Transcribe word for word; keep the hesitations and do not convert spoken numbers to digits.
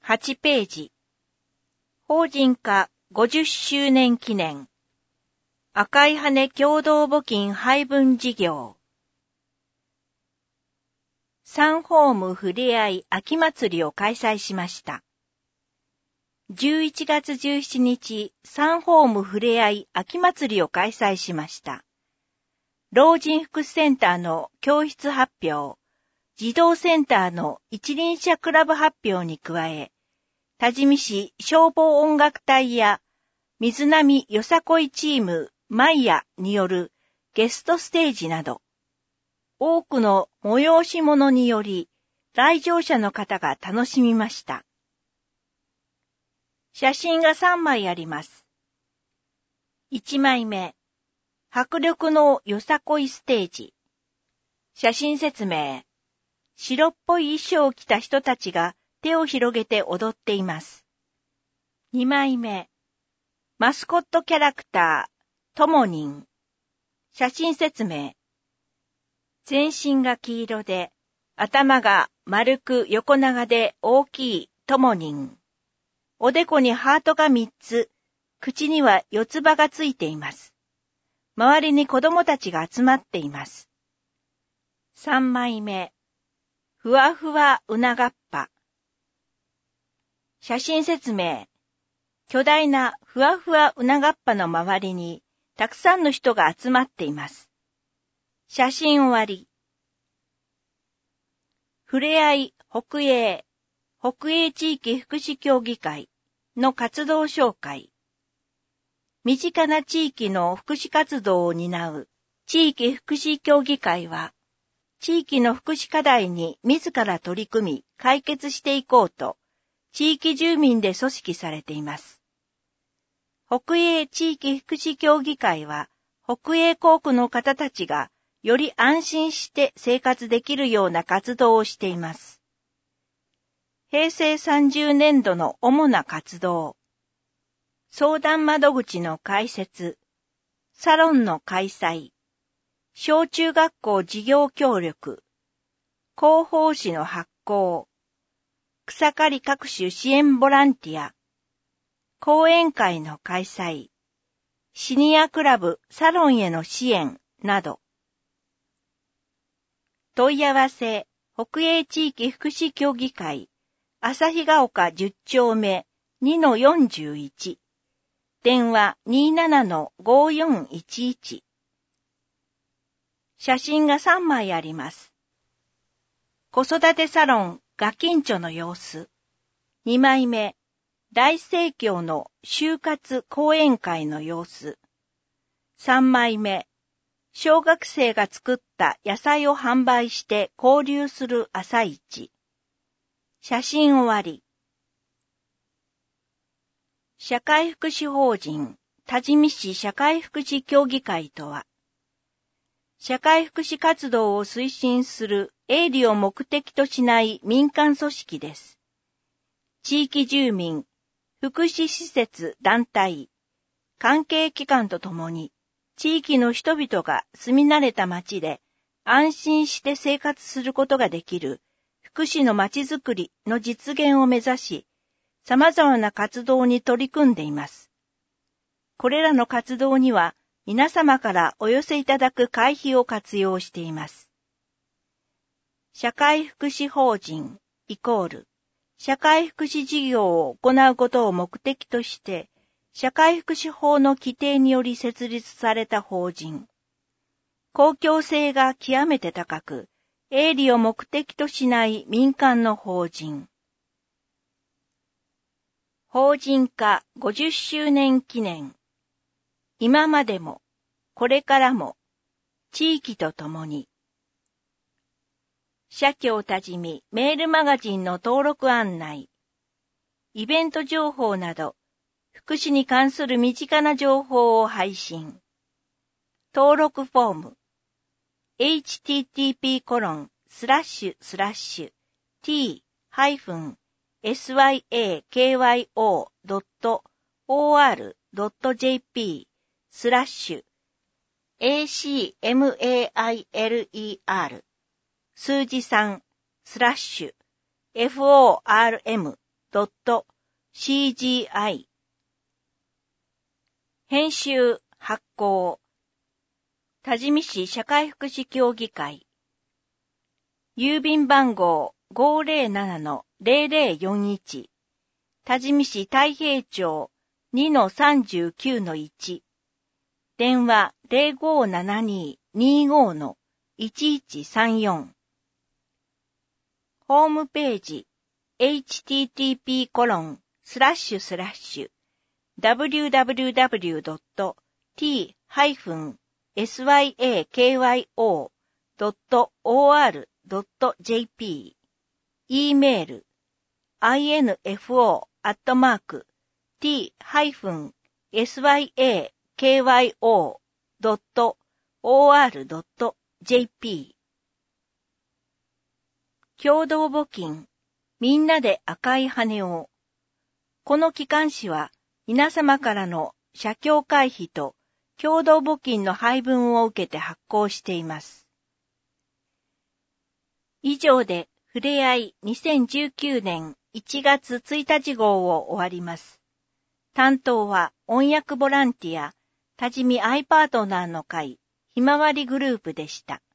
はちページ。法人化ごじゅっしゅうねん記念。赤い羽共同募金配分事業。サンホームふれあい秋祭りを開催しました。じゅういちがつじゅうしちにち、サンホームふれあい秋祭りを開催しました。老人福祉センターの教室発表、児童センターの一輪車クラブ発表に加え、多治見市消防音楽隊や水波よさこいチームマイヤによるゲストステージなど、多くの催し物により来場者の方が楽しみました。写真がさんまいあります。いちまいめ、迫力のよさこいステージ。写真説明。白っぽい衣装を着た人たちが手を広げて踊っています。にまいめ、マスコットキャラクター、ともにん。写真説明。全身が黄色で、頭が丸く横長で大きいともにん。おでこにハートがみっつ、口には四つ葉がついています。周りに子供たちが集まっています。さんまいめ、ふわふわうながっぱ。写真説明。巨大なふわふわうながっぱの周りにたくさんの人が集まっています。写真終わり。ふれあい北栄、北栄地域福祉協議会の活動紹介。身近な地域の福祉活動を担う地域福祉協議会は、地域の福祉課題に自ら取り組み解決していこうと、地域住民で組織されています。北栄地域福祉協議会は、北栄校区の方たちがより安心して生活できるような活動をしています。へいせいさんじゅうねんどの主な活動。相談窓口の開設、サロンの開催、小中学校事業協力、広報誌の発行、草刈り各種支援ボランティア、講演会の開催、シニアクラブサロンへの支援など。問い合わせ、北栄地域福祉協議会、旭ヶ丘じゅっちょうめ にのよんじゅういち。電話 にじゅうななのごよんいちいち。写真がさんまいあります。子育てサロンガキンチョの様子。にまいめ、大盛況の就活講演会の様子。さんまいめ、小学生が作った野菜を販売して交流する朝市。写真終わり。社会福祉法人多治見市社会福祉協議会とは、社会福祉活動を推進する営利を目的としない民間組織です。地域住民、福祉施設団体、関係機関とともに、地域の人々が住み慣れた町で安心して生活することができる福祉の町づくりの実現を目指し、様々な活動に取り組んでいます。これらの活動には皆様からお寄せいただく会費を活用しています。社会福祉法人イコール社会福祉事業を行うことを目的として、社会福祉法の規定により設立された法人。公共性が極めて高く、営利を目的としない民間の法人。法人化ごじゅっしゅうねん記念。今までも、これからも、地域とともに。社協多治見メールマガジンの登録案内。イベント情報など、福祉に関する身近な情報を配信。登録フォーム。エイチティーティーピーコロンスラッシュスラッシュティーハイフンエスワイエーケーワイオードットオーアールドットジェーピースラッシュエーシーエムエーアイエルイーアール数字さんスラッシュエフオーアールエムドットシージーアイ 編集発行多治見市社会福祉協議会郵便番号 ごーぜろななのぜろぜろよんいち 多治見市太平町 にのさんじゅうきゅうのいち 電話 ゼロごーななにーにーごーのいちいちさんよん ホームページ エイチティーティーピーコロンスラッシュスラッシュダブリューダブリューダブリュードットティーハイフンエスワイエーケーワイオードットオーアールドットジェーピー e メール アイエヌエフオー アットマーク ティーハイフンエスワイエーケーワイオー ドットオーアールドットジェーピー 共同募金みんなで赤い羽を。この機関誌は皆様からの社協会費と共同募金の配分を受けて発行しています。以上でふれあいにせんじゅうきゅうねんいちがつついたち号を終わります。担当は音訳ボランティア多治見アイパートナーの会ひまわりグループでした。